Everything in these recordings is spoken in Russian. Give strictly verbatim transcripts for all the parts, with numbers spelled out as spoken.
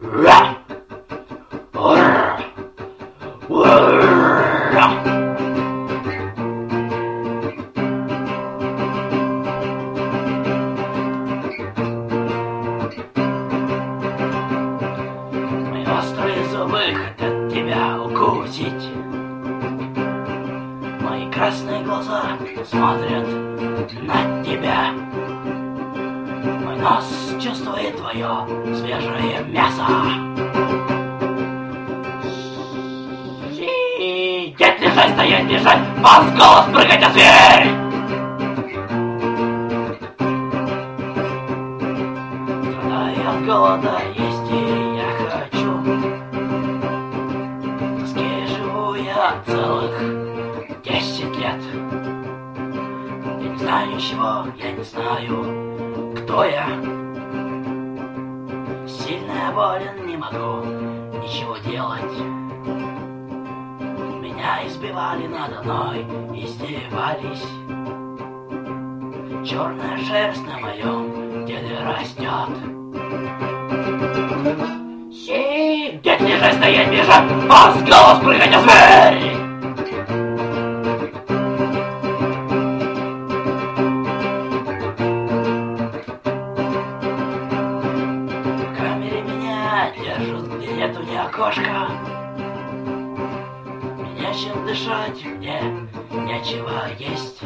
Мои острые зубы хотят тебя укусить. Мои красные глаза смотрят на тебя. Мой нос чувствует твое свежее мясо. Сидеть, лежать, стоять, бежать, вас голос прыгать, а зверь! Страдая от голода, есть и я хочу. В тоске живу я целых десять лет. Я не знаю ничего, я не знаю, кто я. Сильно я болен, не могу ничего делать. Меня избивали надо мной, издевались. Черная шерсть на моем теле растет. Сидеть, лежать, стоять, бежать, вас голос прыгать, а зверь! Держат, где нету ни окошка. Мне нечем дышать, мне нечего есть.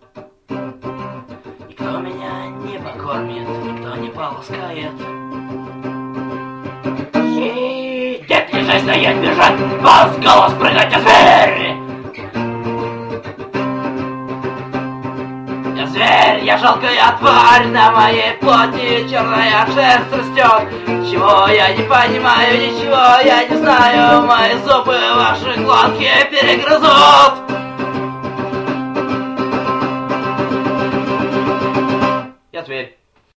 Никто меня не покормит, никто не полоскает. Сидеть, лежать, стоять, бежать, вас голос прыгать, а зверь! Я зверь, я жалкая тварь, на моей плоти черная шерсть растет. Чего я не понимаю, ничего я не знаю. Мои зубы ваши глотки перегрызут. Я зверь.